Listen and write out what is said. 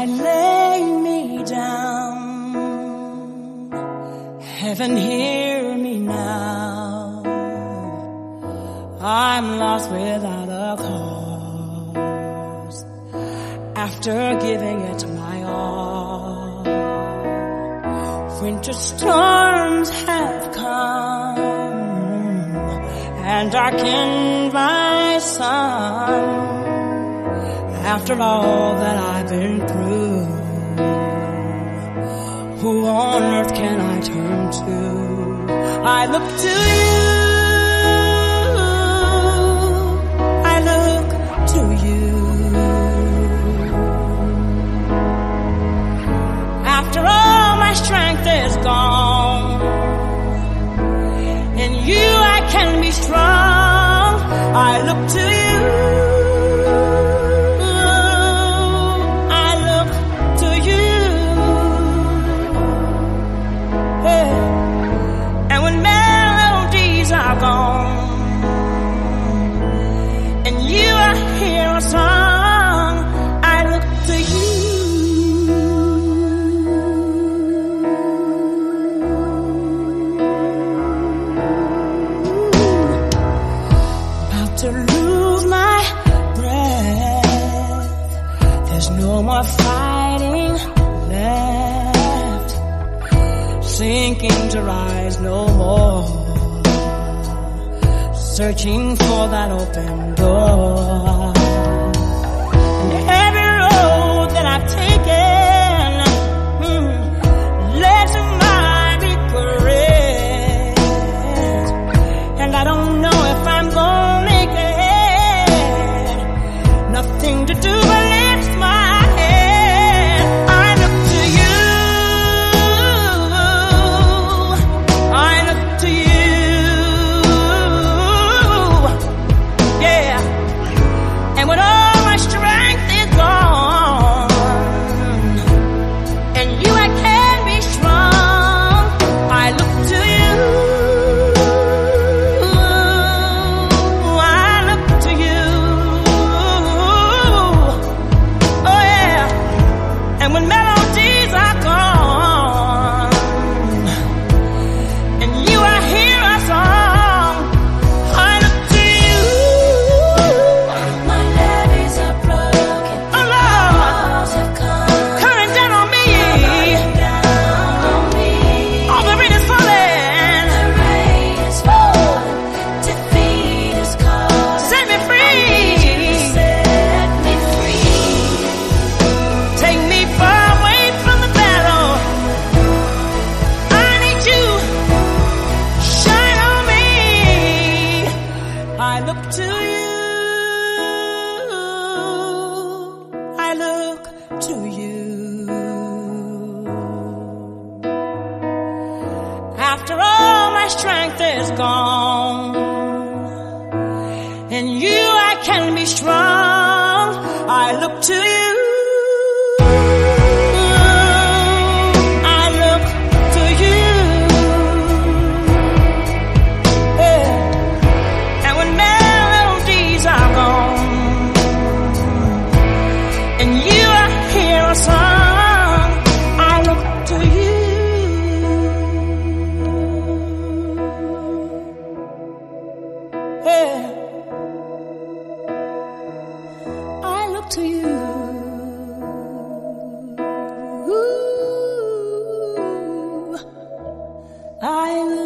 I lay me down. Heaven, hear me now. I'm lost without a cause. After giving it my all, winter storms have come and darkened my sun. After all that I've been through, who on earth can I turn to? I look to you. I look to you. After all my strength is gone, in you I can be strong. I look to you. And you I hear a song, I look to you. About to lose my breath, there's no more fighting left, sinking to rise no more, searching for that open door. And every road that I've taken led to my regret, and I don't know if I'm gonna make it. Nothing to do but lift my head. I look to you. I look to you. And when all my strength is gone, and you I can be strong, I look to you. I look to you. Oh yeah. And when melodies are gone, and you I hear a song, I look to you. I look to you. I look to you. After all my strength is gone, in you I can be strong. I look to you. I look to you. Ooh, I look